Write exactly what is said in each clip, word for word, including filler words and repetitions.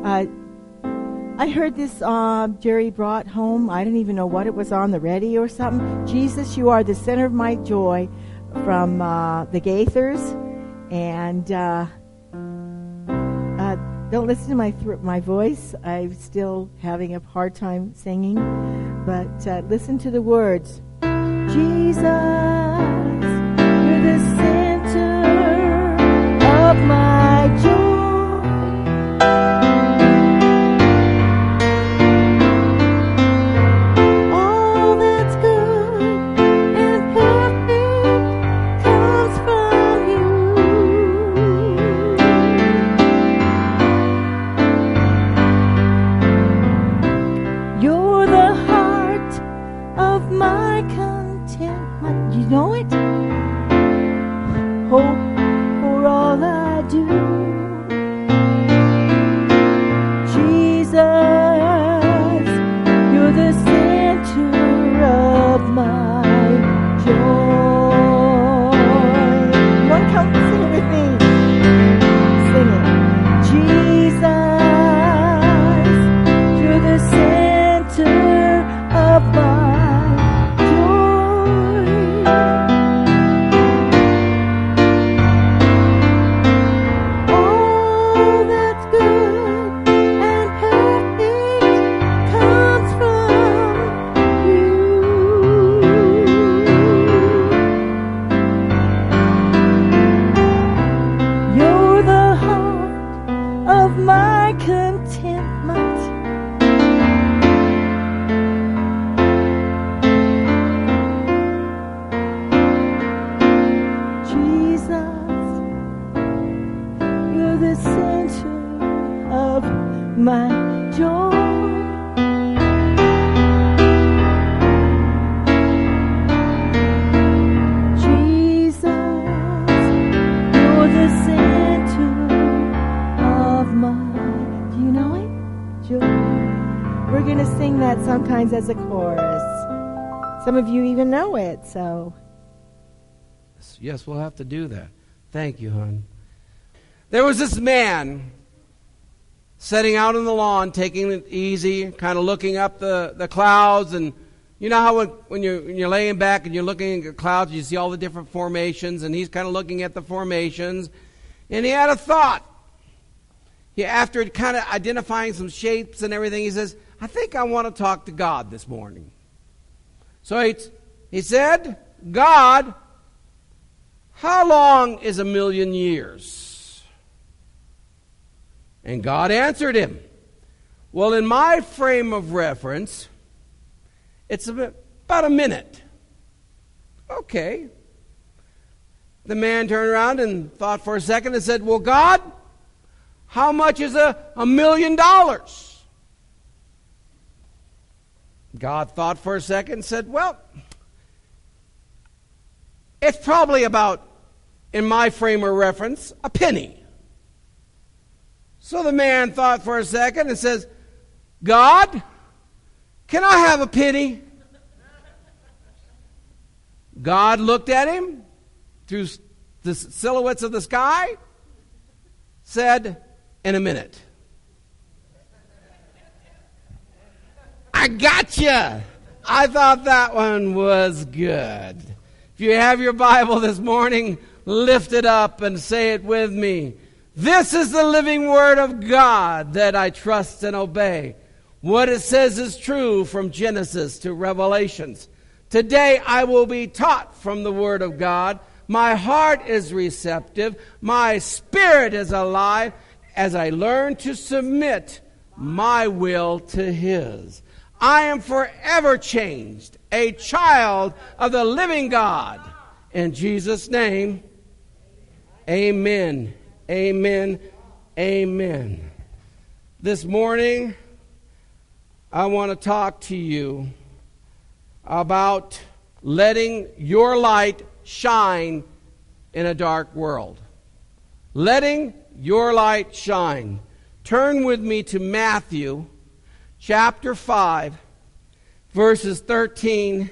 Uh, I heard this uh, Jerry brought home. I didn't even know what it was on the radio or something. Jesus, you are the center of my joy, from uh, the Gaithers. And uh, uh, don't listen to my th- my voice. I'm still having a hard time singing. But uh, listen to the words. Jesus, you're the center of my joy. Sometimes as a chorus. Some of you even know it, so. Yes, we'll have to do that. Thank you, hon. There was this man sitting out on the lawn, taking it easy, kind of looking up the, the clouds. And you know how when, when, you're, when you're laying back and you're looking at the clouds, you see all the different formations, and he's kind of looking at the formations. And he had a thought. He, after kind of identifying some shapes and everything, he says, I think I want to talk to God this morning. So he, he said, God, how long is a million years? And God answered him, well, in my frame of reference, it's about a minute. Okay. The man turned around and thought for a second and said, well, God, how much is a, a million dollars? God thought for a second and said, well, it's probably about, in my frame of reference, a penny. So the man thought for a second and says, God, can I have a penny? God looked at him through the silhouettes of the sky, said, in a minute. I gotcha. I thought that one was good. If you have your Bible this morning, lift it up and say it with me. This is the living word of God that I trust and obey. What it says is true from Genesis to Revelations. Today I will be taught from the word of God. My heart is receptive. My spirit is alive as I learn to submit my will to His. I am forever changed, a child of the living God. In Jesus' name, amen, amen, amen. This morning, I want to talk to you about letting your light shine in a dark world. Letting your light shine. Turn with me to Matthew chapter five, verses thirteen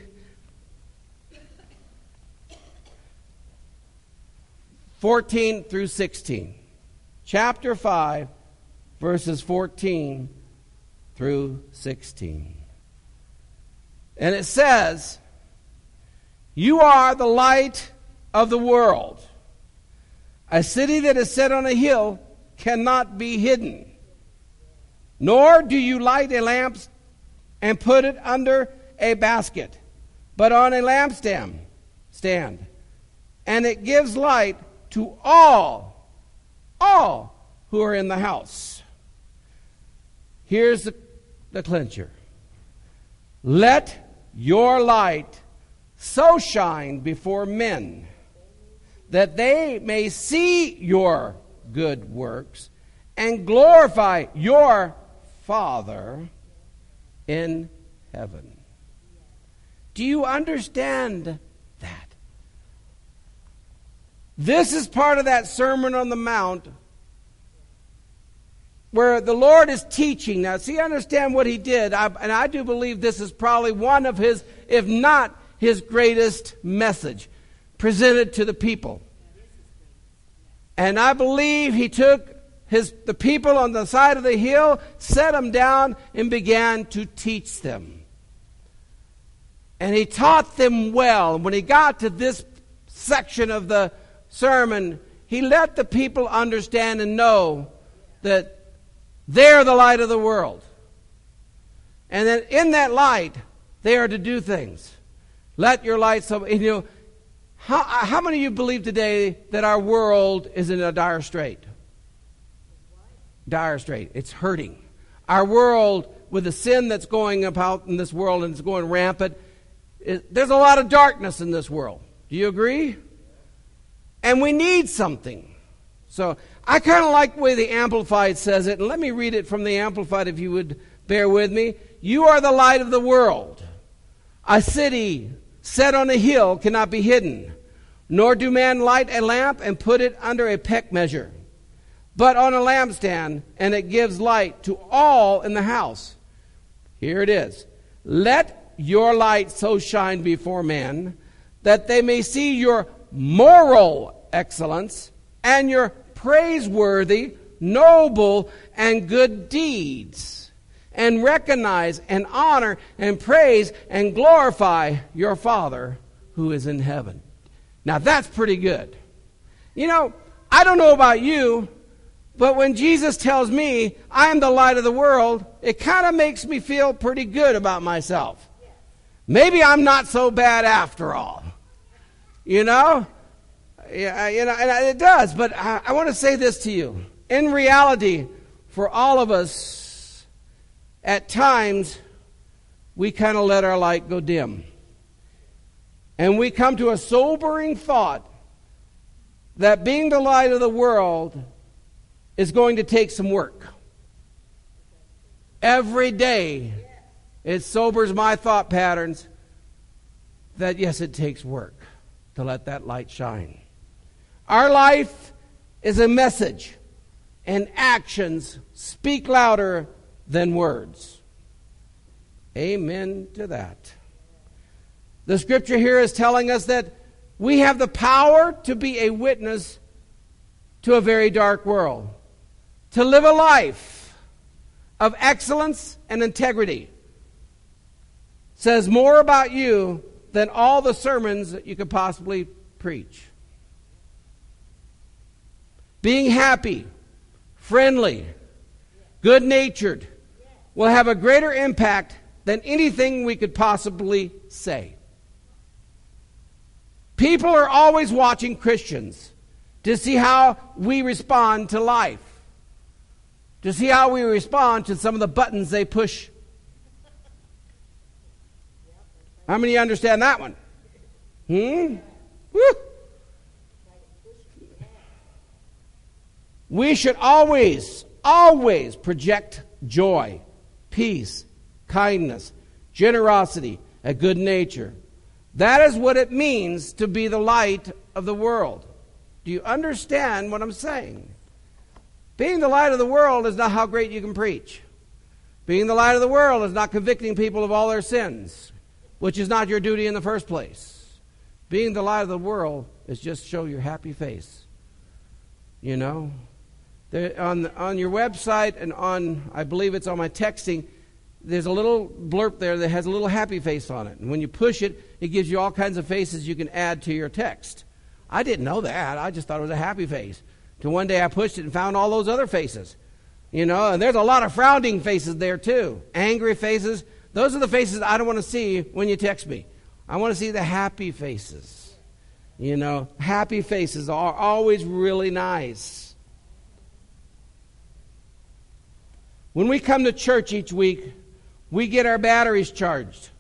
fourteen through sixteen. Chapter five, verses fourteen through sixteen. And it says, "You are the light of the world. A city that is set on a hill cannot be hidden. Nor do you light a lamp and put it under a basket, but on a lampstand, stand, and it gives light to all, all who are in the house." Here's the, the clincher. "Let your light so shine before men that they may see your good works and glorify your Father in heaven." Do you understand that? This is part of that Sermon on the Mount where the Lord is teaching. Now, see, understand what he did, I, and I do believe this is probably one of his, if not his greatest message presented to the people. And I believe he took his the people on the side of the hill, set them down, and began to teach them. And he taught them well. And when he got to this section of the sermon, he let the people understand and know that they're the light of the world. And that in that light, they are to do things. Let your light so, you know, how, how many of you believe today that our world is in a dire strait? Dire strait. It's hurting. Our world, with the sin that's going about in this world and it's going rampant, it, there's a lot of darkness in this world. Do you agree? And we need something. So I kind of like the way the Amplified says it, and let me read it from the Amplified if you would bear with me. "You are the light of the world. A city set on a hill cannot be hidden, nor do man light a lamp and put it under a peck measure, but on a lampstand, and it gives light to all in the house." Here it is. "Let your light so shine before men that they may see your moral excellence and your praiseworthy, noble, and good deeds, and recognize and honor and praise and glorify your Father who is in heaven." Now that's pretty good. You know, I don't know about you, but when Jesus tells me I am the light of the world, it kind of makes me feel pretty good about myself. Maybe I'm not so bad after all. You know? Yeah, you know, and it does, but I, I want to say this to you. In reality, for all of us, at times, we kind of let our light go dim. And we come to a sobering thought that being the light of the world is going to take some work. Every day, it sobers my thought patterns that, yes, it takes work to let that light shine. Our life is a message, and actions speak louder than words. Amen to that. The scripture here is telling us that we have the power to be a witness to a very dark world, to live a life of excellence and integrity. Says more about you than all the sermons that you could possibly preach. Being happy, friendly, good-natured will have a greater impact than anything we could possibly say. People are always watching Christians to see how we respond to life, to see how we respond to some of the buttons they push. How many of you understand that one? Hmm? Woo! We should always, always project joy, peace, kindness, generosity, a good nature. That is what it means to be the light of the world. Do you understand what I'm saying? Being the light of the world is not how great you can preach. Being the light of the world is not convicting people of all their sins, which is not your duty in the first place. Being the light of the world is just show your happy face. You know? There, on, the, on your website and on, I believe it's on my texting, there's a little blurb there that has a little happy face on it. And when you push it, it gives you all kinds of faces you can add to your text. I didn't know that. I just thought it was a happy face. Till one day I pushed it and found all those other faces. You know, and there's a lot of frowning faces there too. Angry faces. Those are the faces I don't want to see when you text me. I want to see the happy faces. You know, happy faces are always really nice. When we come to church each week, we get our batteries charged.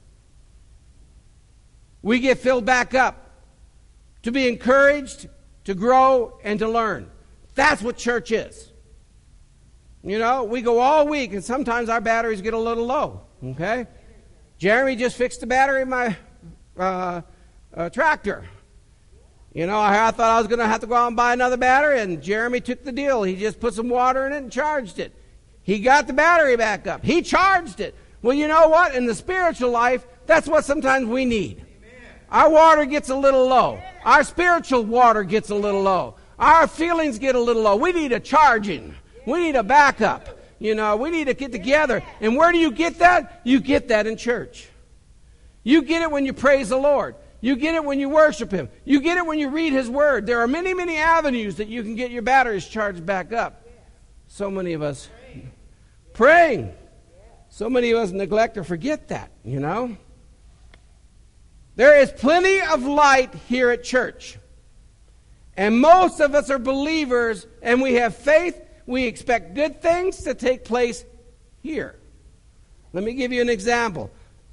We get filled back up to be encouraged, to grow, and to learn. That's what church is. You know, we go all week, and sometimes our batteries get a little low. Okay? Jeremy just fixed the battery in my uh, uh, tractor. You know, I, I thought I was going to have to go out and buy another battery, and Jeremy took the deal. He just put some water in it and charged it. He got the battery back up. He charged it. Well, you know what? In the spiritual life, that's what sometimes we need. Amen. Our water gets a little low. Our spiritual water gets a little low. Our feelings get a little low. We need a charging. We need a backup. You know, we need to get together. And where do you get that? You get that in church. You get it when you praise the Lord. You get it when you worship Him. You get it when you read His Word. There are many, many avenues that you can get your batteries charged back up. So many of us praying. So many of us neglect or forget that, you know. There is plenty of light here at church. And most of us are believers, and we have faith. We expect good things to take place here. Let me give you an example.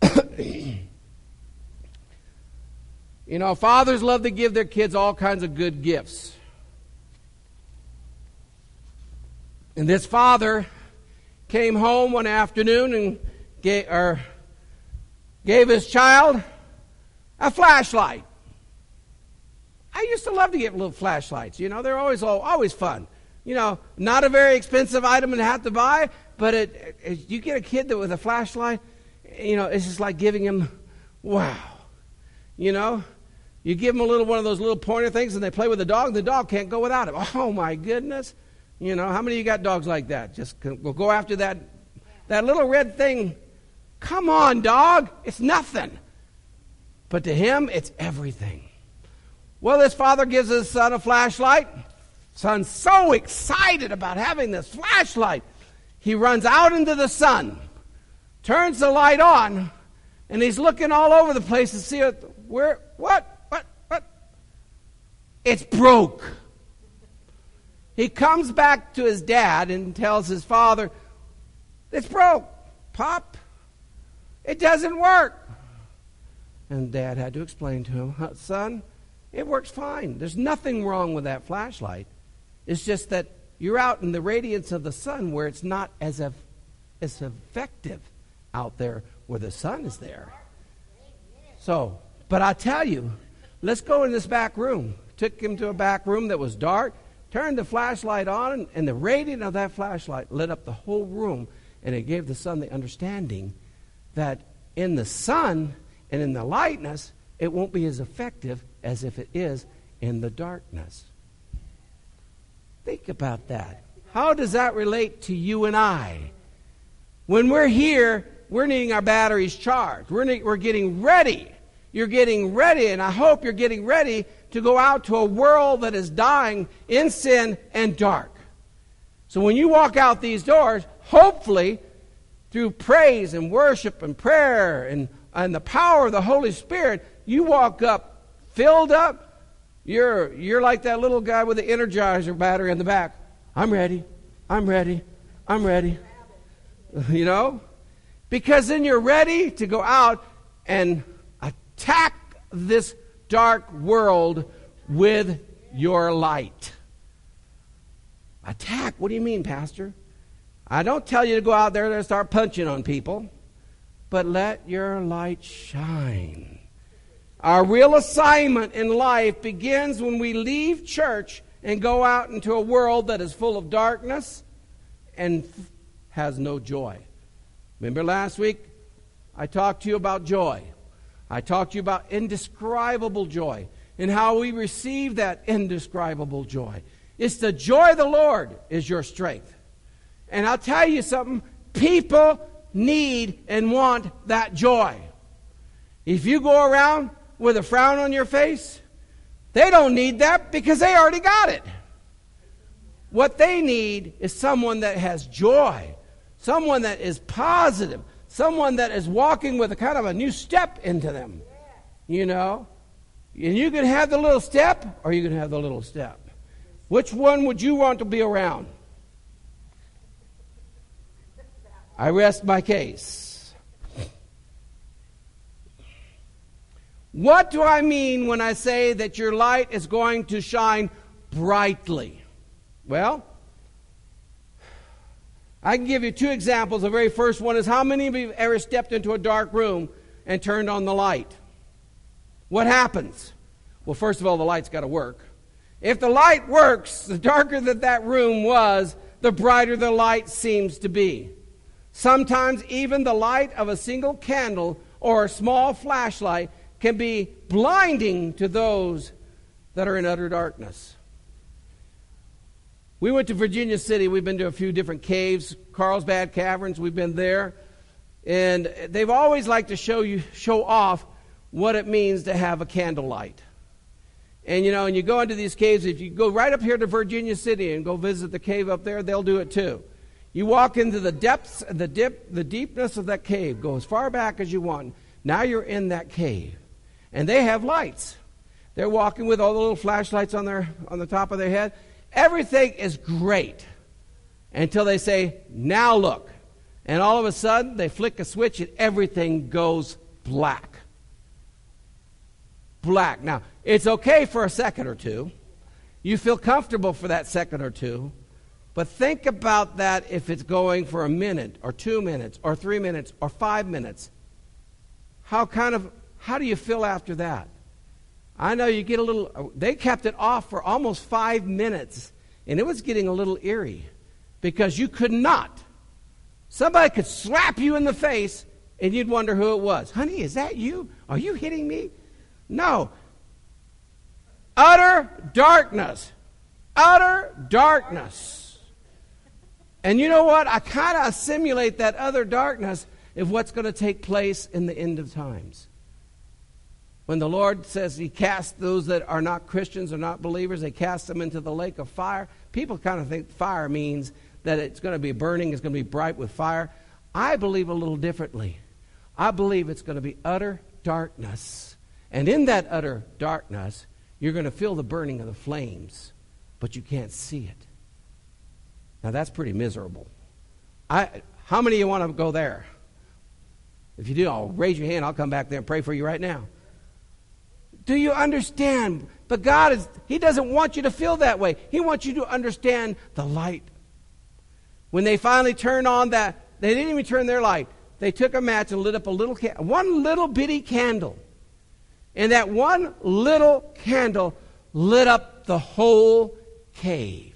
You know, fathers love to give their kids all kinds of good gifts. And this father came home one afternoon and gave, or gave his child a flashlight. I used to love to get little flashlights. You know, they're always always fun. You know, not a very expensive item to have to buy, but it, it, you get a kid that with a flashlight, you know, it's just like giving him, wow. You know, you give them a little one of those little pointer things and they play with the dog, and the dog can't go without it. Oh, my goodness. You know, how many of you got dogs like that? Just we'll go after that, that little red thing. Come on, dog. It's nothing. But to him, it's everything. Well, this father gives his son a flashlight. Son's so excited about having this flashlight. He runs out into the sun, turns the light on, and he's looking all over the place to see it, where, what, what, what? It's broke. He comes back to his dad and tells his father, it's broke, Pop. It doesn't work. And Dad had to explain to him, son, it works fine. There's nothing wrong with that flashlight. It's just that you're out in the radiance of the sun where it's not as, eff- as effective out there where the sun is there. So, but I tell you, let's go in this back room. Took him to a back room that was dark, turned the flashlight on, and the radiance of that flashlight lit up the whole room, and it gave the son the understanding that in the sun and in the lightness, it won't be as effective as if it is in the darkness. Think about that. How does that relate to you and I? When we're here, we're needing our batteries charged. We're, ne- we're getting ready. You're getting ready, and I hope you're getting ready to go out to a world that is dying in sin and dark. So when you walk out these doors, hopefully, through praise and worship and prayer and, and the power of the Holy Spirit, you walk up filled up. You're, you're like that little guy with the Energizer battery in the back. I'm ready. I'm ready. I'm ready. You know? Because then you're ready to go out and attack this dark world with your light. Attack? What do you mean, Pastor? I don't tell you to go out there and start punching on people, but let your light shine. Our real assignment in life begins when we leave church and go out into a world that is full of darkness and has no joy. Remember last week I talked to you about joy. I talked to you about indescribable joy and how we receive that indescribable joy. It's the joy of the Lord is your strength. And I'll tell you something, people need and want that joy. If you go around with a frown on your face, they don't need that because they already got it. What they need is someone that has joy, someone that is positive, someone that is walking with a kind of a new step into them, you know. And you can have the little step or you can have the little step. Which one would you want to be around? I rest my case. What do I mean when I say that your light is going to shine brightly? Well, I can give you two examples. The very first one is, how many of you have ever stepped into a dark room and turned on the light? What happens? Well, first of all, the light's got to work. If the light works, the darker that that room was, the brighter the light seems to be. Sometimes even the light of a single candle or a small flashlight can be blinding to those that are in utter darkness. We went to Virginia City. We've been to a few different caves, Carlsbad Caverns. We've been there. And they've always liked to show you, show off what it means to have a candlelight. And, you know, and you go into these caves, if you go right up here to Virginia City and go visit the cave up there, they'll do it too. You walk into the depths, the dip, the deepness of that cave. Go as far back as you want. Now you're in that cave. And they have lights. They're walking with all the little flashlights on their on the top of their head. Everything is great until they say, now look. And all of a sudden, they flick a switch and everything goes black. Black. Now, it's okay for a second or two. You feel comfortable for that second or two. But think about that if it's going for a minute or two minutes or three minutes or five minutes. How kind of, how do you feel after that? I know you get a little, they kept it off for almost five minutes, and it was getting a little eerie because you could not. Somebody could slap you in the face, and you'd wonder who it was. Honey, is that you? Are you hitting me? No. Utter darkness. Utter darkness. And you know what? I kind of simulate that utter darkness of what's going to take place in the end of times. When the Lord says he casts those that are not Christians or not believers, they cast them into the lake of fire. People kind of think fire means that it's going to be burning, it's going to be bright with fire. I believe a little differently. I believe it's going to be utter darkness. And in that utter darkness, you're going to feel the burning of the flames, but you can't see it. Now that's pretty miserable. I, how many of you want to go there? If you do, I'll raise your hand. I'll come back there and pray for you right now. Do you understand? But God is, he doesn't want you to feel that way. He wants you to understand the light. When they finally turned on that, they didn't even turn their light. They took a match and lit up a little, one little bitty candle. And that one little candle lit up the whole cave.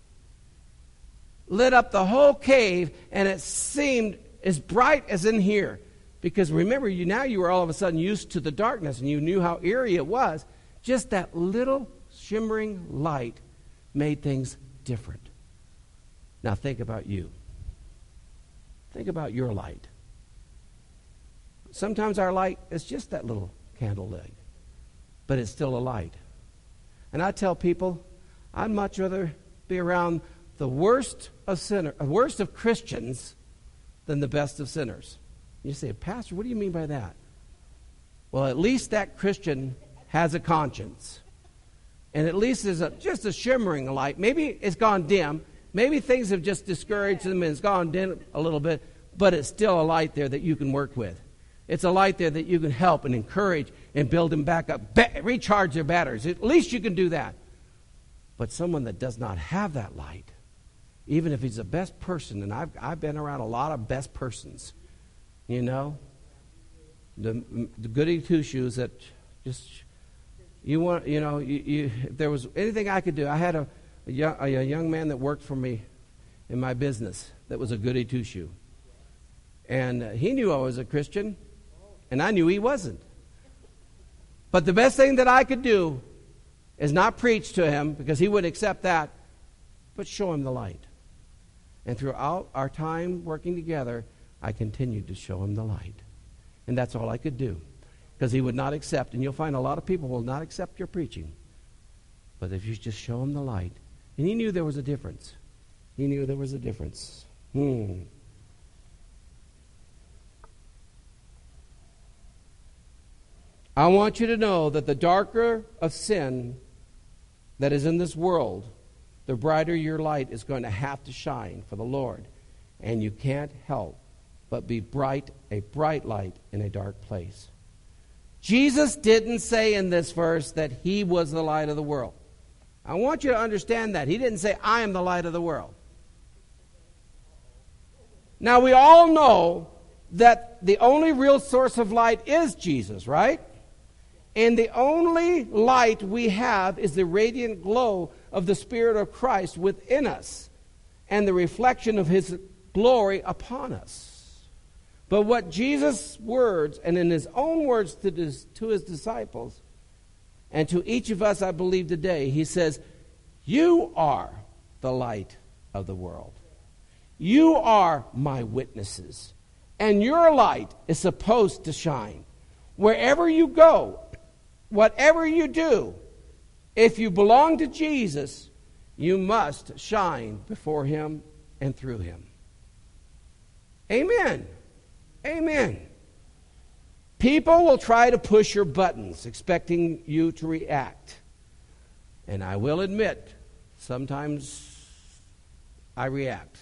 Lit up the whole cave, and it seemed as bright as in here. Because remember, you now you were all of a sudden used to the darkness, and you knew how eerie it was. Just that little shimmering light made things different. Now think about you. Think about your light. Sometimes our light is just that little candle lit, but it's still a light. And I tell people, I'd much rather be around the worst of sinners, worst of Christians, than the best of sinners. You say, Pastor, what do you mean by that? Well, at least that Christian has a conscience. And at least there's a, just a shimmering light. Maybe it's gone dim. Maybe things have just discouraged them and it's gone dim a little bit. But it's still a light there that you can work with. It's a light there that you can help and encourage and build them back up. Ba- recharge their batteries. At least you can do that. But someone that does not have that light, even if he's the best person, and I've, I've been around a lot of best persons, you know, the, the goody two-shoes that just, you want, you know, you, you, if there was anything I could do, I had a, a, young, a young man that worked for me in my business that was a goody two-shoe. And uh, he knew I was a Christian, and I knew he wasn't. But the best thing that I could do is not preach to him, because he wouldn't accept that, but show him the light. And throughout our time working together, I continued to show him the light. And that's all I could do, because he would not accept. And you'll find a lot of people will not accept your preaching. But if you just show him the light. And he knew there was a difference. He knew there was a difference. Hmm. I want you to know that the darker of sin that is in this world, the brighter your light is going to have to shine for the Lord. And you can't help but be bright, a bright light in a dark place. Jesus didn't say in this verse that he was the light of the world. I want you to understand that. He didn't say, I am the light of the world. Now, we all know that the only real source of light is Jesus, right? And the only light we have is the radiant glow of the Spirit of Christ within us and the reflection of his glory upon us. But what Jesus' words, and in his own words to his, to his disciples, and to each of us, I believe today, he says, you are the light of the world. You are my witnesses. And your light is supposed to shine. Wherever you go, whatever you do, if you belong to Jesus, you must shine before him and through him. Amen. Amen. People will try to push your buttons, expecting you to react. And I will admit, sometimes I react.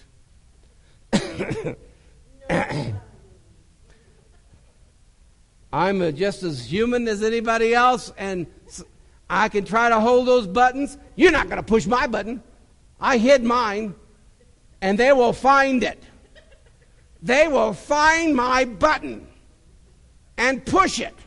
I'm uh, just as human as anybody else, and I can try to hold those buttons. You're not going to push my button. I hid mine, and they will find it. They will find my button and push it.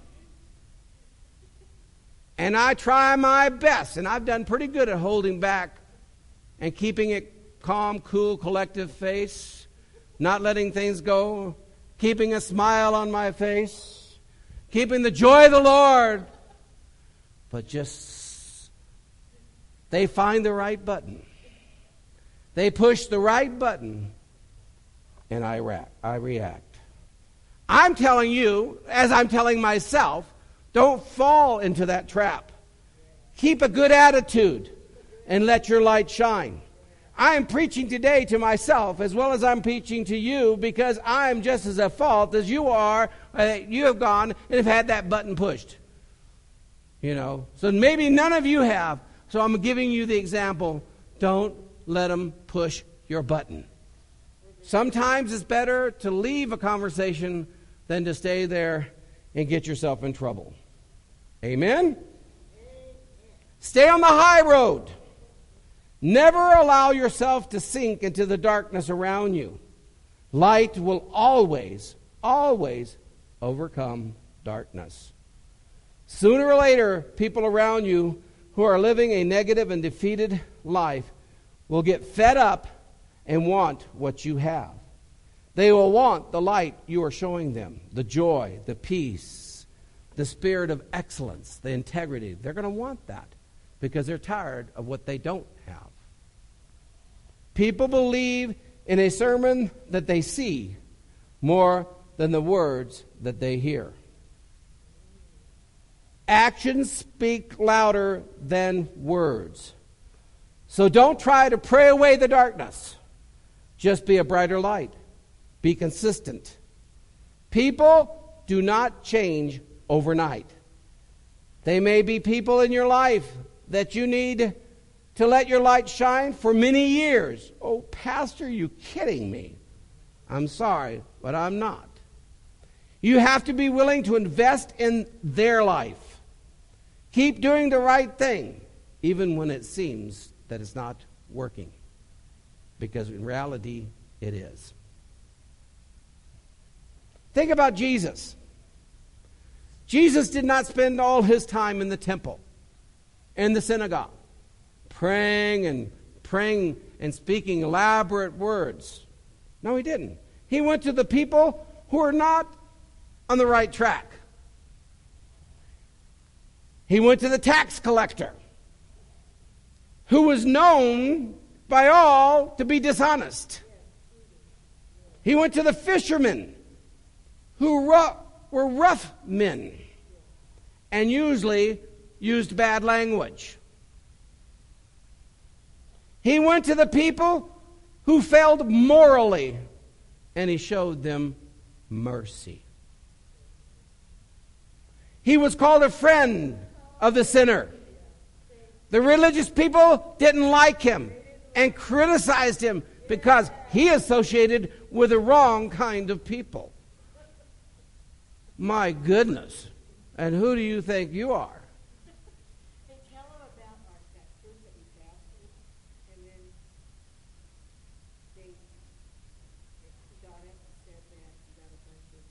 And I try my best, and I've done pretty good at holding back and keeping it calm, cool, collective face, not letting things go, keeping a smile on my face, keeping the joy of the Lord. But just, they find the right button. They push the right button, and I react. I react. I'm telling you, as I'm telling myself, don't fall into that trap. Keep a good attitude and let your light shine. I am preaching today to myself as well as I'm preaching to you, because I'm just as at fault as you are. Uh, you have gone and have had that button pushed. You know, so maybe none of you have. So I'm giving you the example. Don't let them push your button. Sometimes it's better to leave a conversation than to stay there and get yourself in trouble. Amen? Stay on the high road. Never allow yourself to sink into the darkness around you. Light will always, always overcome darkness. Sooner or later, people around you who are living a negative and defeated life will get fed up and want what you have. They will want the light you are showing them, the joy, the peace, the spirit of excellence, the integrity. They're going to want that because they're tired of what they don't have. People believe in a sermon that they see more than the words that they hear. Actions speak louder than words. So don't try to pray away the darkness. Just be a brighter light. Be consistent. People do not change overnight. They may be people in your life that you need to let your light shine for many years. Oh, Pastor, are you kidding me? I'm sorry, but I'm not. You have to be willing to invest in their life. Keep doing the right thing, even when it seems that it's not working. Because in reality, it is. Think about Jesus. Jesus did not spend all his time in the temple, in the synagogue, praying and praying and speaking elaborate words. No, he didn't. He went to the people who are not on the right track. He went to the tax collector, who was known by all to be dishonest. He went to the fishermen who ru- were rough men and usually used bad language. He went to the people who failed morally, and he showed them mercy. He was called a friend of the sinner. The religious people didn't like him and criticized him because he associated with the wrong kind of people. My goodness. And who do you think you are? Hey, tell them about our, that church that we pastored, and then they, they got up and said that you got a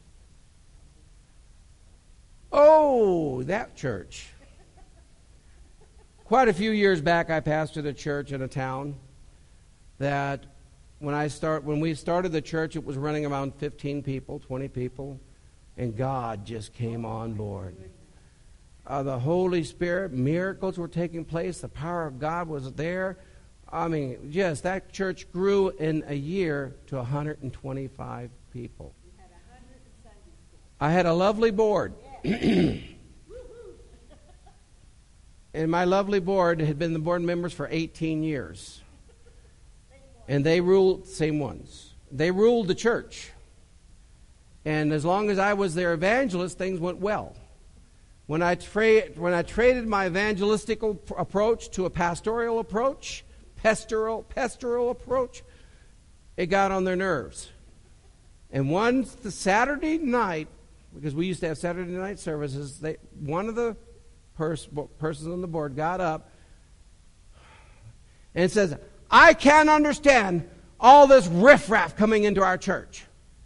bunch of... Oh, that church. Quite a few years back, I pastored a church in a town that when I start when we started the church, it was running around fifteen people, twenty people, and God just came on board. Uh, the Holy Spirit, miracles were taking place. The power of God was there. I mean, yes, that church grew in a year to one hundred twenty-five people. I had a lovely board. And my lovely board had been the board members for eighteen years. And they ruled, same ones. They ruled the church. And as long as I was their evangelist, things went well. When I, tra- when I traded my evangelistical approach to a pastoral approach, pastoral, pastoral approach, it got on their nerves. And one the Saturday night, because we used to have Saturday night services, they, one of the pers- persons on the board got up and says, I can't understand all this riffraff coming into our church.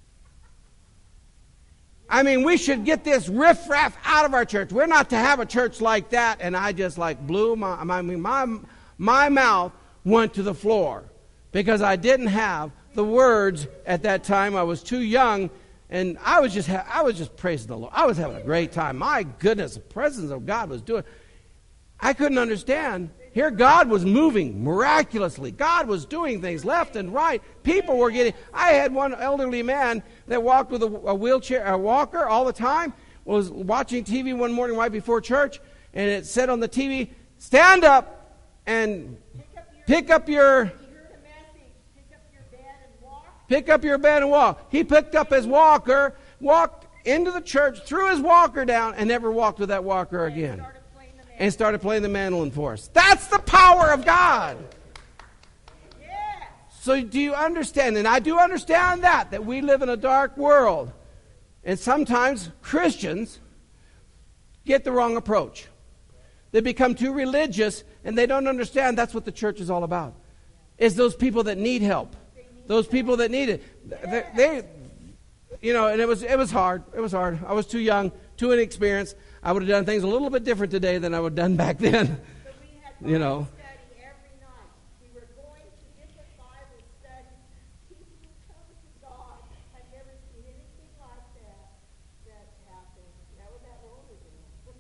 I mean, we should get this riffraff out of our church. We're not to have a church like that. And I just like blew my, I mean, my, my mouth went to the floor because I didn't have the words at that time. I was too young, and I was just, ha- I was just praising the Lord. I was having a great time. My goodness, the presence of God was doing. I couldn't understand. Here God was moving miraculously. God was doing things left and right. People were getting... I had one elderly man that walked with a, a wheelchair, a walker all the time, was watching T V one morning right before church, and it said on the T V, stand up and pick up your... Pick up your bed and walk. He picked up his walker, walked into the church, threw his walker down, and never walked with that walker again. And started playing the mandolin for us. That's the power of God. Yeah. So do you understand? And I do understand that, that we live in a dark world. And sometimes Christians get the wrong approach. They become too religious, and they don't understand that's what the church is all about. It's those people that need help. Those people that need it. They, they you know, and it was it was hard. It was hard. I was too young, too inexperienced. I would have done things a little bit different today than I would have done back then. But we had Bible you know. study every night. We were going to different Bible studies. People coming to God. I've never seen anything like that that happened. That was that older than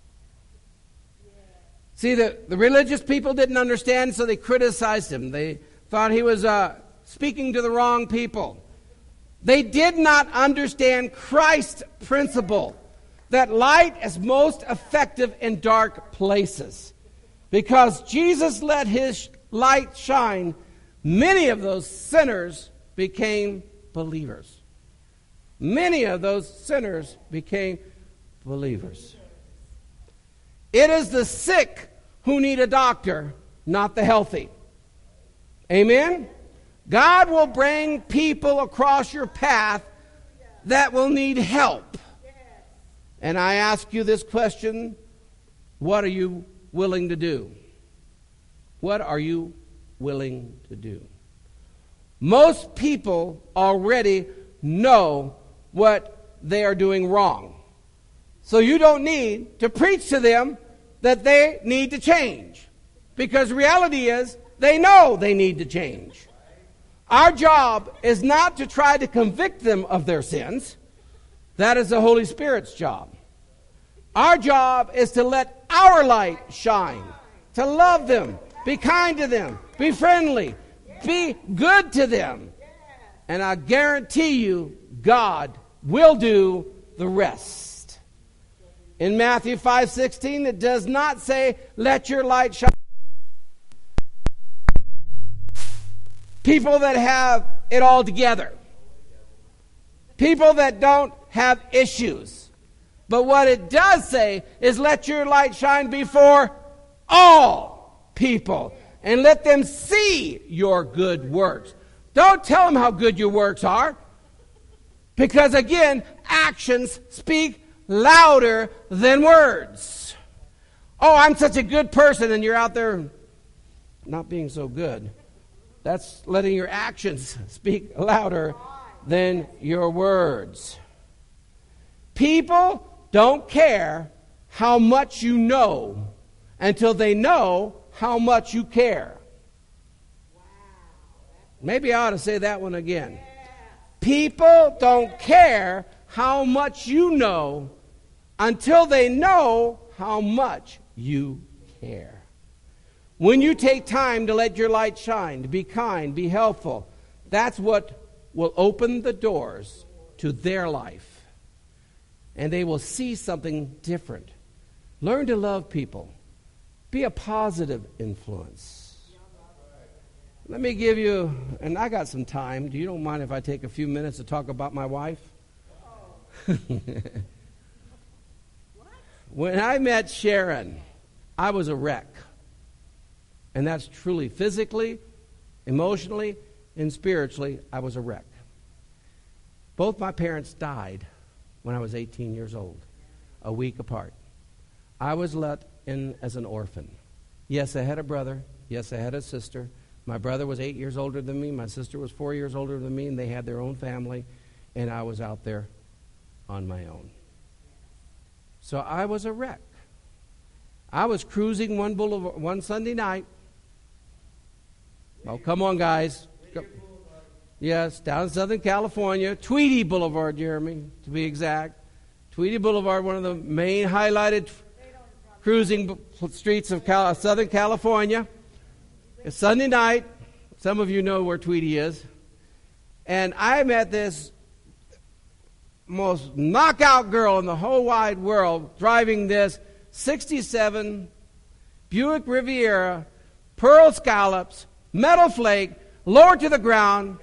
yeah. See, the, the religious people didn't understand, so they criticized him. They thought he was uh, speaking to the wrong people. They did not understand Christ's principle. That light is most effective in dark places. Because Jesus let his light shine, many of those sinners became believers. Many of those sinners became believers. It is the sick who need a doctor, not the healthy. Amen? God will bring people across your path that will need help. And I ask you this question, what are you willing to do? What are you willing to do? Most people already know what they are doing wrong. So you don't need to preach to them that they need to change. Because reality is, they know they need to change. Our job is not to try to convict them of their sins. That is the Holy Spirit's job. Our job is to let our light shine, to love them, be kind to them, be friendly, Be good to them. And I guarantee you, God will do the rest. In Matthew five sixteen, it does not say, let your light shine. People that have it all together. People that don't have issues. But what it does say is let your light shine before all people. And let them see your good works. Don't tell them how good your works are. Because again, actions speak louder than words. Oh, I'm such a good person, and you're out there not being so good. That's letting your actions speak louder than your words. People don't care how much you know until they know how much you care. Maybe I ought to say that one again. People don't care how much you know until they know how much you care. When you take time to let your light shine, to be kind, be helpful, that's what will open the doors to their life. And they will see something different. Learn to love people. Be a positive influence. Let me give you, and I got some time. Do you don't mind if I take a few minutes to talk about my wife? When I met Sharon, I was a wreck. And that's truly physically, emotionally, and spiritually, I was a wreck. Both my parents died when I was eighteen years old, a week apart. I was let in as an orphan. Yes, I had a brother. Yes, I had a sister. My brother was eight years older than me. My sister was four years older than me, and they had their own family, and I was out there on my own. So I was a wreck. I was cruising one boulevard, one Sunday night. Oh, come on, guys. Go. Yes, down in Southern California. Tweedy Boulevard, Jeremy, to be exact. Tweedy Boulevard, one of the main highlighted cruising streets of Cal- Southern California. It's Sunday night. Some of you know where Tweedy is. And I met this most knockout girl in the whole wide world driving this sixty-seven Buick Riviera, pearl scallops, metal flake, lower to the ground.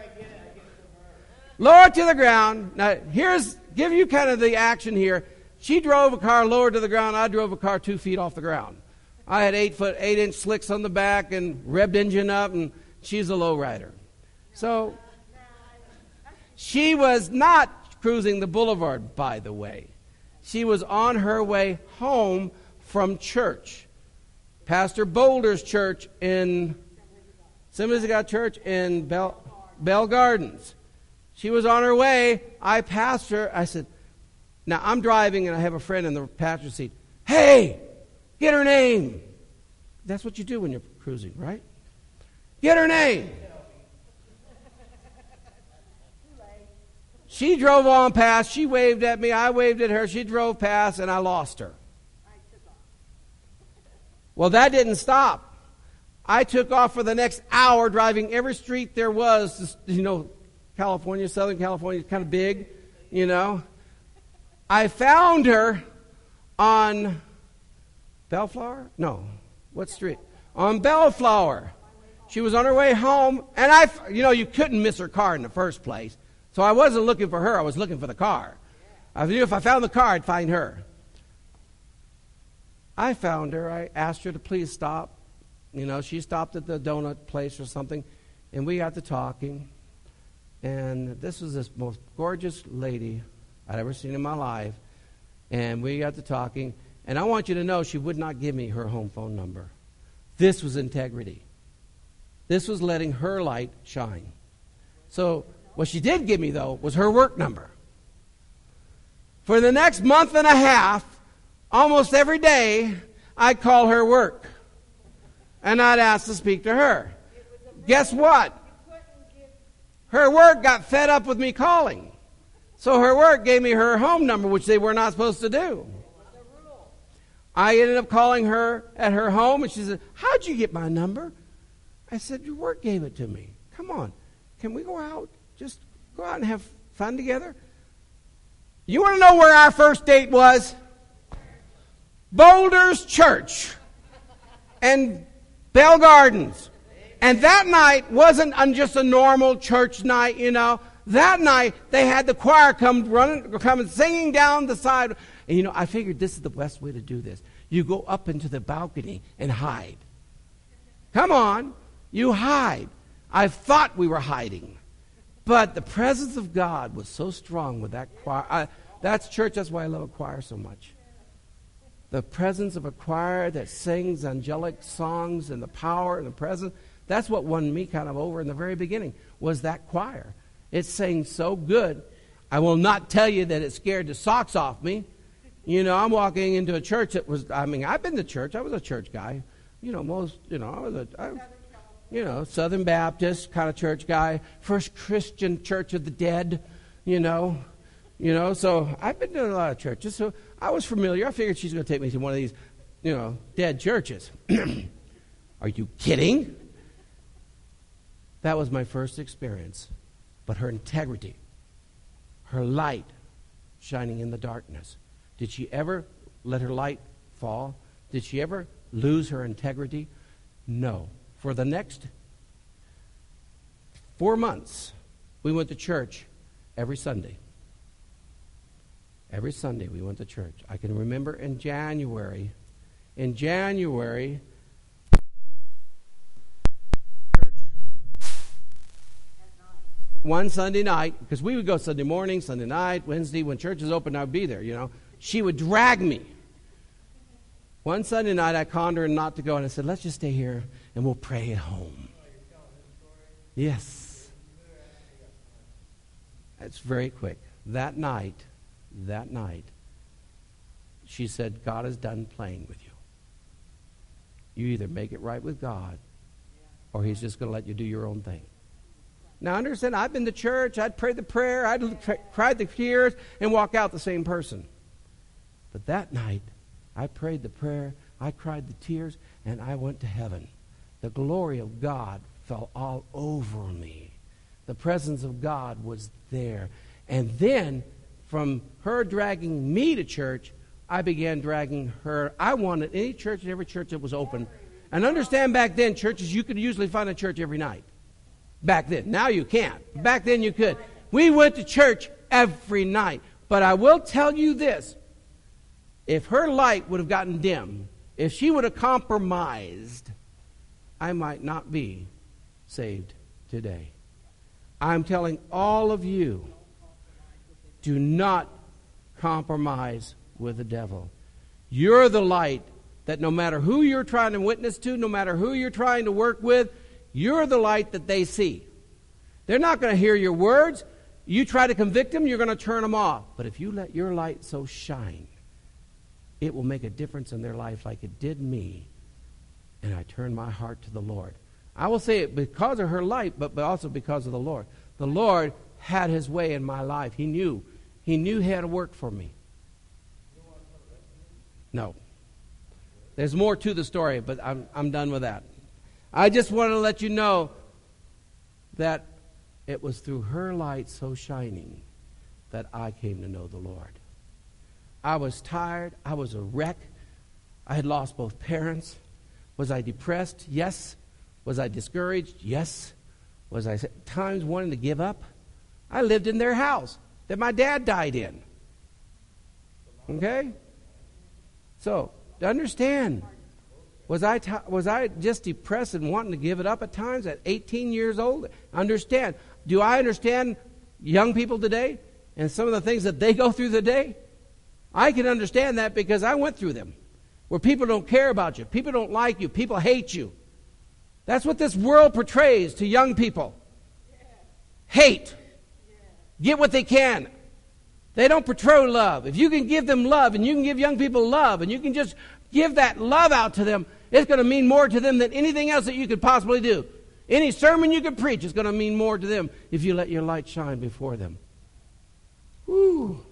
Lower to the ground. Now, here's, give you kind of the action here. She drove a car lower to the ground. I drove a car two feet off the ground. I had eight foot, eight inch slicks on the back and revved engine up, and she's a low rider. So, she was not cruising the boulevard, by the way. She was on her way home from church. Pastor Boulder's church in, Assembly's of God Church in Bell, Bell Gardens. She was on her way. I passed her. I said, now I'm driving and I have a friend in the passenger seat. Hey, get her name. That's what you do when you're cruising, right? Get her name. She drove on past. She waved at me. I waved at her. She drove past, and I lost her. Well, that didn't stop. I took off for the next hour, driving every street there was. You know, California, Southern California is kind of big, you know. I found her on Bellflower? No. What street? On Bellflower. She was on her way home, and I, you know, you couldn't miss her car in the first place. So I wasn't looking for her. I was looking for the car. I knew if I found the car, I'd find her. I found her. I asked her to please stop. You know, she stopped at the donut place or something, and we got to talking. And this was this most gorgeous lady I'd ever seen in my life. And we got to talking. And I want you to know she would not give me her home phone number. This was integrity. This was letting her light shine. So what she did give me, though, was her work number. For the next month and a half, almost every day, I'd call her work. And I'd ask to speak to her. Guess what? Her work got fed up with me calling. So her work gave me her home number, which they were not supposed to do. I ended up calling her at her home, and she said, how'd you get my number? I said, your work gave it to me. Come on. Can we go out? Just go out and have fun together? You want to know where our first date was? Boulders Church and Bell Gardens. And that night wasn't just a normal church night, you know. That night, they had the choir come running, come singing down the side. And, you know, I figured this is the best way to do this. You go up into the balcony and hide. Come on. You hide. I thought we were hiding. But the presence of God was so strong with that choir. I, that's church. That's why I love a choir so much. The presence of a choir that sings angelic songs and the power and the presence. That's what won me kind of over in the very beginning, was that choir. It sang so good. I will not tell you that it scared the socks off me. You know, I'm walking into a church that was, I mean, I've been to church. I was a church guy. You know, most, you know, I was a, I, you know, Southern Baptist kind of church guy. First Christian Church of the Dead, you know. You know, so I've been to a lot of churches. So I was familiar. I figured she's going to take me to one of these, you know, dead churches. Are you kidding? That was my first experience. But her integrity, her light shining in the darkness. Did she ever let her light fall? Did she ever lose her integrity? No. For the next four months, we went to church every Sunday. Every Sunday we went to church. I can remember in January, in January, one Sunday night, because we would go Sunday morning, Sunday night, Wednesday, when church is open, I'd be there, you know. She would drag me. One Sunday night, I conned her not to go, and I said, let's just stay here, and we'll pray at home. Yes. It's very quick. That night, that night, she said, God is done playing with you. You either make it right with God, or he's just going to let you do your own thing. Now, understand, I've been to church, I'd pray the prayer, I'd cried the tears, and walk out the same person. But that night, I prayed the prayer, I cried the tears, and I went to heaven. The glory of God fell all over me. The presence of God was there. And then, from her dragging me to church, I began dragging her. I wanted any church and every church that was open. And understand, back then, churches, you could usually find a church every night. Back then. Now you can't. Back then you could. We went to church every night. But I will tell you this. If her light would have gotten dim, if she would have compromised, I might not be saved today. I'm telling all of you, do not compromise with the devil. You're the light that no matter who you're trying to witness to, no matter who you're trying to work with, you're the light that they see. They're not going to hear your words. You try to convict them, you're going to turn them off. But if you let your light so shine, it will make a difference in their life like it did me. And I turned my heart to the Lord. I will say it because of her light, but also because of the Lord. The Lord had his way in my life. He knew. He knew he had to work for me. No. There's more to the story, but I'm, I'm done with that. I just want to let you know that it was through her light so shining that I came to know the Lord. I was tired. I was a wreck. I had lost both parents. Was I depressed? Yes. Was I discouraged? Yes. Was I at times wanting to give up? I lived in their house that my dad died in. Okay? So, to understand, was I t- was I just depressed and wanting to give it up at times at eighteen years old? Understand. Do I understand young people today and some of the things that they go through today? I can understand that because I went through them. Where people don't care about you. People don't like you. People hate you. That's what this world portrays to young people. Hate. Get what they can. They don't portray love. If you can give them love and you can give young people love and you can just give that love out to them, it's going to mean more to them than anything else that you could possibly do. Any sermon you could preach is going to mean more to them if you let your light shine before them. Whew.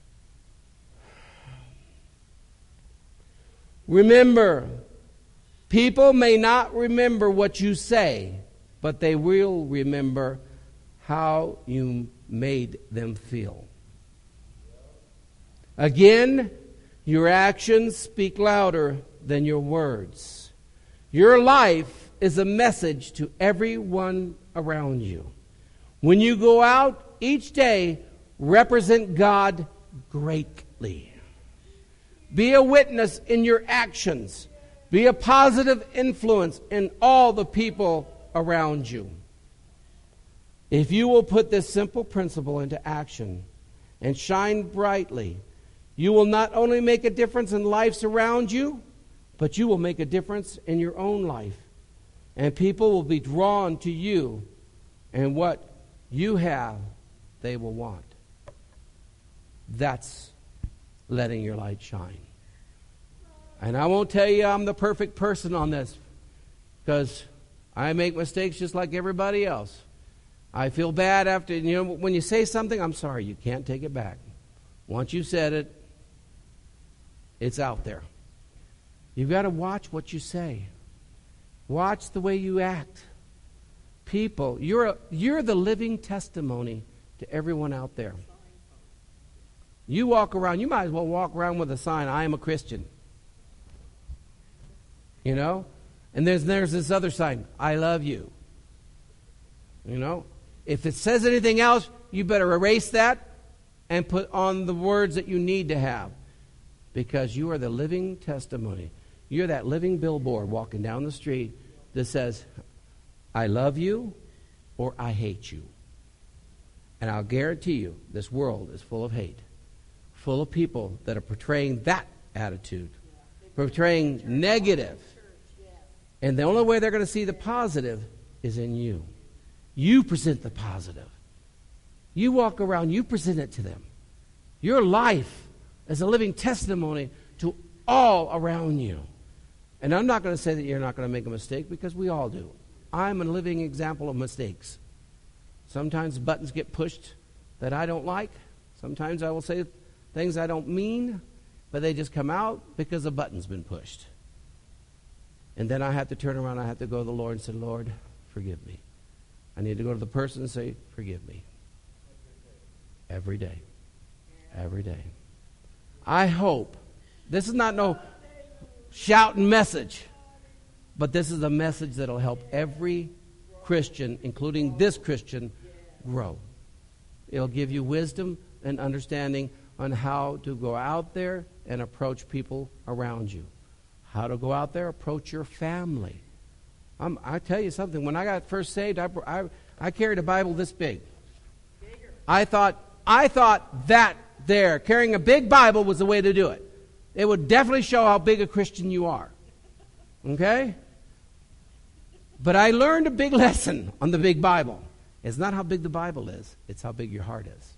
Remember, People may not remember what you say, but they will remember how you made them feel. Again, your actions speak louder than your words. Your life is a message to everyone around you. When you go out each day, represent God greatly. Be a witness in your actions. Be a positive influence in all the people around you. If you will put this simple principle into action and shine brightly, you will not only make a difference in lives around you, but you will make a difference in your own life. And people will be drawn to you, and what you have, they will want. That's letting your light shine. And I won't tell you I'm the perfect person on this, because I make mistakes just like everybody else. I feel bad after, you know, when you say something, I'm sorry, you can't take it back. Once you said it, it's out there. You've got to watch what you say. Watch the way you act. People, you're a, you're the living testimony to everyone out there. You walk around, you might as well walk around with a sign, I am a Christian. You know? And there's there's this other sign, I love you. You know? If it says anything else, you better erase that and put on the words that you need to have. Because you are the living testimony. You're that living billboard walking down the street that says, I love you or I hate you. And I'll guarantee you, this world is full of hate. Full of people that are portraying that attitude. Portraying negative. And the only way they're going to see the positive is in you. You present the positive. You walk around, you present it to them. Your life is a living testimony to all around you. And I'm not going to say that you're not going to make a mistake, because we all do. I'm a living example of mistakes. Sometimes buttons get pushed that I don't like. Sometimes I will say things I don't mean, but they just come out because a button's been pushed. And then I have to turn around, I have to go to the Lord and say, Lord, forgive me. I need to go to the person and say, forgive me. Every day. Every day. I hope, this is not no shouting message, but this is a message that will help every Christian, including this Christian, grow. It'll give you wisdom and understanding on how to go out there and approach people around you. How to go out there, approach your family. Um, I tell you something, when I got first saved, I, I, I carried a Bible this big. I thought, I thought that there, carrying a big Bible was the way to do it. It would definitely show how big a Christian you are. Okay? But I learned a big lesson on the big Bible. It's not how big the Bible is, it's how big your heart is.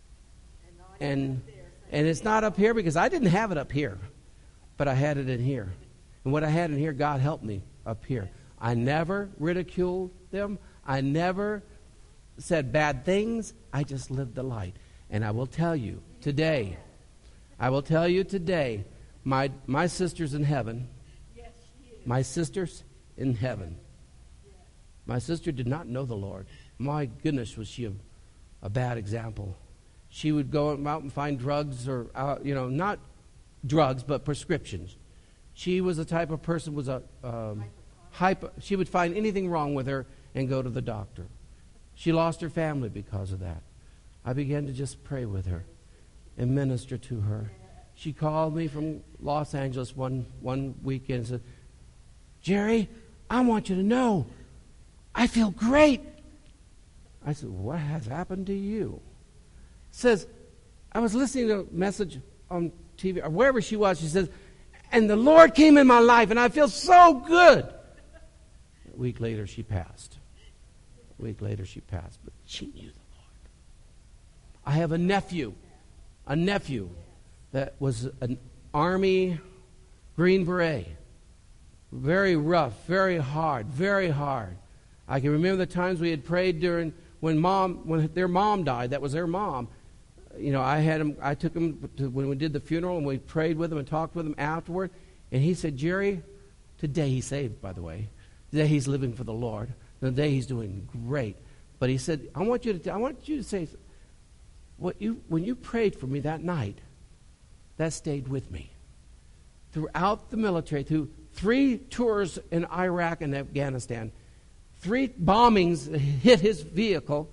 And and it's not up here because I didn't have it up here, but I had it in here. And what I had in here, God helped me up here. I never ridiculed them. I never said bad things. I just lived the light. And I will tell you today, I will tell you today, my my sister's in heaven. My sister's in heaven. My sister did not know the Lord. My goodness, was she a, a bad example. She would go out and find drugs or, uh, you know, not drugs, but prescriptions. She was the type of person, was a um, hyper. She would find anything wrong with her and go to the doctor. She lost her family because of that. I began to just pray with her and minister to her. She called me from Los Angeles one, one weekend and said, Jerry, I want you to know, I feel great. I said, what has happened to you? Says, I was listening to a message on T V, or wherever she was, she says, and the Lord came in my life, and I feel so good. A week later, she passed. A week later, she passed, but she knew the Lord. I have a nephew, a nephew that was an Army Green Beret. Very rough, very hard, very hard. I can remember the times we had prayed during when mom, when their mom died. That was their mom. You know, I had him. I took him to when we did the funeral, and we prayed with him and talked with him afterward. And he said, "Jerry, Today he's saved, by the way. Today he's living for the Lord. Today he's doing great. But he said, I want you to, I want you to say, what you, when you prayed for me that night, that stayed with me. Throughout the military, through three tours in Iraq and Afghanistan, three bombings hit his vehicle,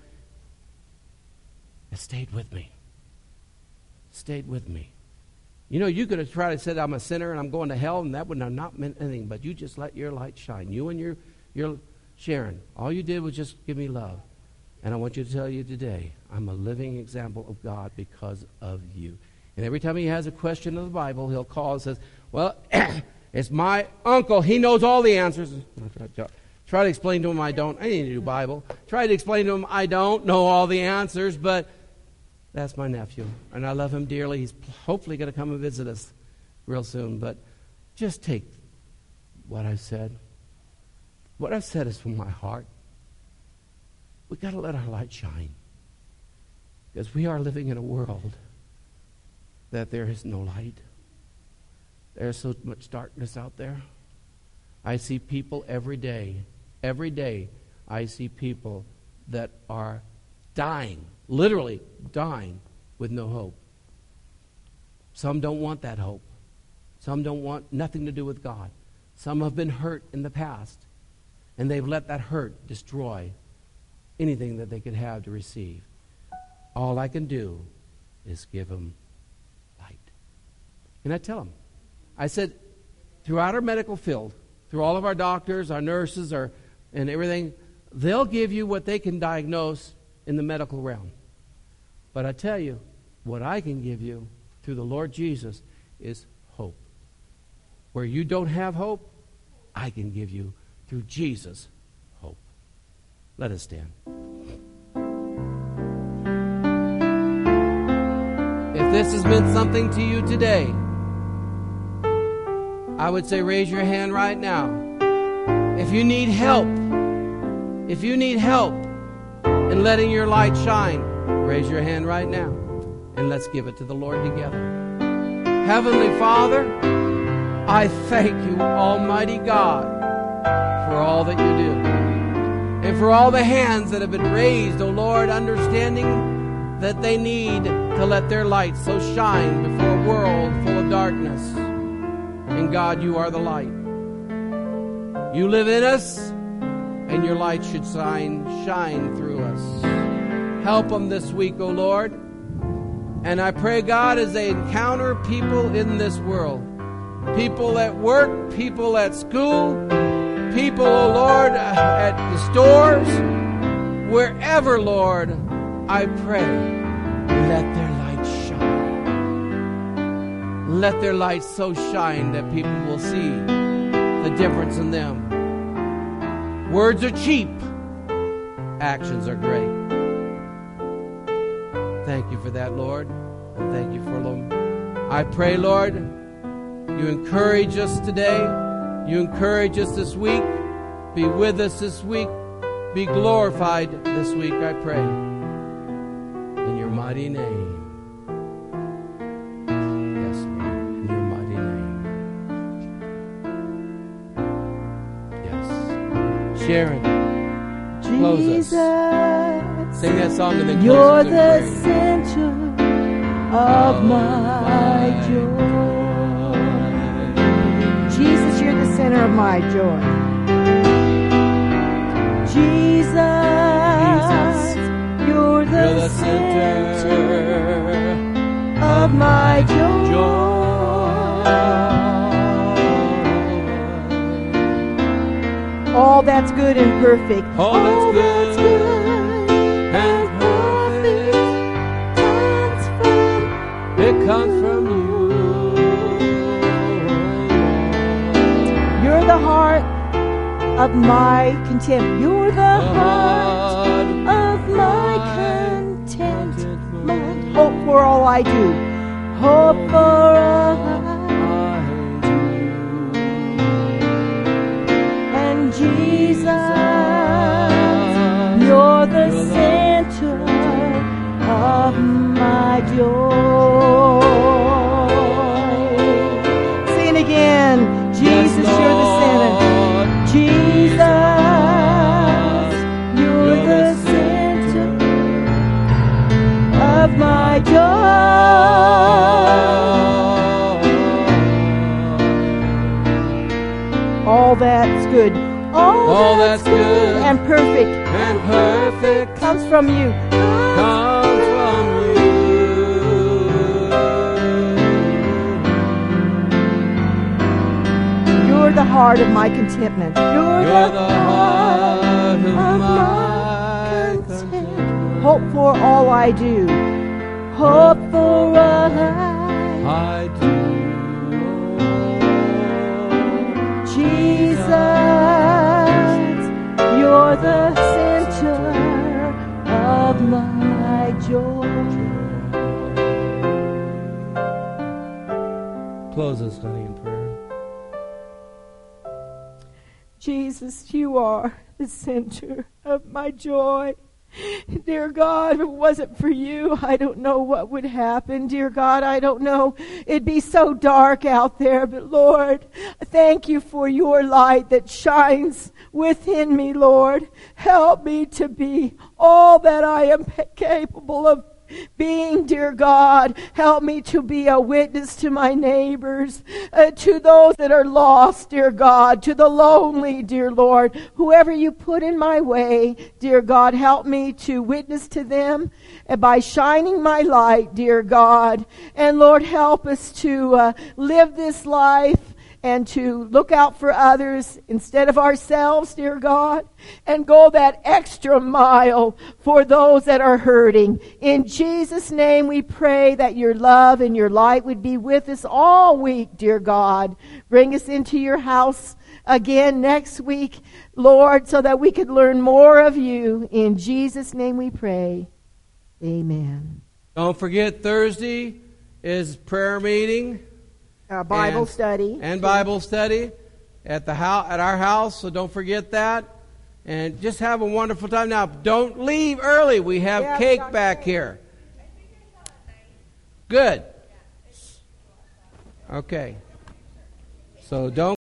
it stayed with me. Stayed with me. You know, you could have tried to say I'm a sinner and I'm going to hell, and that would have not meant anything, but you just let your light shine. You and your, your Sharon, all you did was just give me love. And I want you to tell you today, I'm a living example of God because of you. And every time he has a question of the Bible, he'll call and says, well, it's my uncle. He knows all the answers. Try to explain to him I don't. I need to do Bible. Try to explain to him I don't know all the answers, but that's my nephew. And I love him dearly. He's hopefully going to come and visit us real soon. But just take what I've said. What I've said is from my heart. We've got to let our light shine. Because we are living in a world that there is no light. There's so much darkness out there. I see people every day. Every day I see people that are dying, literally dying with no hope. Some don't want that hope. Some don't want nothing to do with God. Some have been hurt in the past, and they've let that hurt destroy anything that they could have to receive. All I can do is give them light. And I tell them, I said, throughout our medical field, through all of our doctors, our nurses, our, and everything, they'll give you what they can diagnose in the medical realm. But I tell you, what I can give you through the Lord Jesus is hope. Where you don't have hope, I can give you through Jesus hope. Let us stand. If this has meant something to you today, I would say raise your hand right now. If you need help, if you need help in letting your light shine, raise your hand right now, and let's give it to the Lord together. Heavenly Father, I thank you, Almighty God, for all that you do, and for all the hands that have been raised, O Lord, understanding that they need to let their light so shine before a world full of darkness. And God, you are the light. You live in us, and your light should shine, shine through us. Help them this week, O Lord. And I pray, God, as they encounter people in this world, people at work, people at school, people, O Lord, at the stores, wherever, Lord, I pray, let their light shine. Let their light so shine that people will see the difference in them. Words are cheap. Actions are great. Thank you for that, Lord. And thank you for them. I pray, Lord, you encourage us today. You encourage us this week. Be with us this week. Be glorified this week, I pray. In your mighty name. Yes, Lord. In your mighty name. Yes. Sharon, close us. Sing that song and then close You're us in the prayer. center of my joy. Jesus, you're the center of my joy. Jesus, Jesus, you're the, You're the center, center of my joy. joy. All that's good and perfect. All that's good that's good and perfect comes from It comes from you. You're the heart of my content. You're the heart of my contentment. Hope for all I do. Hope for all I do. And Jesus, you're the center of my joy. Sing it again. Jesus, you're the center. all that's good and perfect and perfect comes from you. comes from you. You're the heart of my contentment. You're, You're the heart of my contentment. Hope for all I do. Hope for all I I do. Jesus, you're the center of my joy. Close us, honey, in prayer. Jesus, you are the center of my joy. Dear God, if it wasn't for you, I don't know what would happen. Dear God, I don't know. It'd be so dark out there. But Lord, thank you for your light that shines within me, Lord. Help me to be all that I am capable of being, dear God. Help me to be a witness to my neighbors, uh, to those that are lost, dear God, to the lonely, dear Lord. Whoever you put in my way, dear God, help me to witness to them and by shining my light, dear God. And Lord, help us to uh, live this life and to look out for others instead of ourselves, dear God, and go that extra mile for those that are hurting. In Jesus' name we pray that your love and your light would be with us all week, dear God. Bring us into your house again next week, Lord, so that we could learn more of you. In Jesus' name we pray. Amen. Don't forget, Thursday is prayer meeting. Uh, Bible and, study. And Bible study at the house, at our house, so don't forget that. And just have a wonderful time. Now, don't leave early. We have Yeah, cake we got back cake. here. Good. Okay. So don't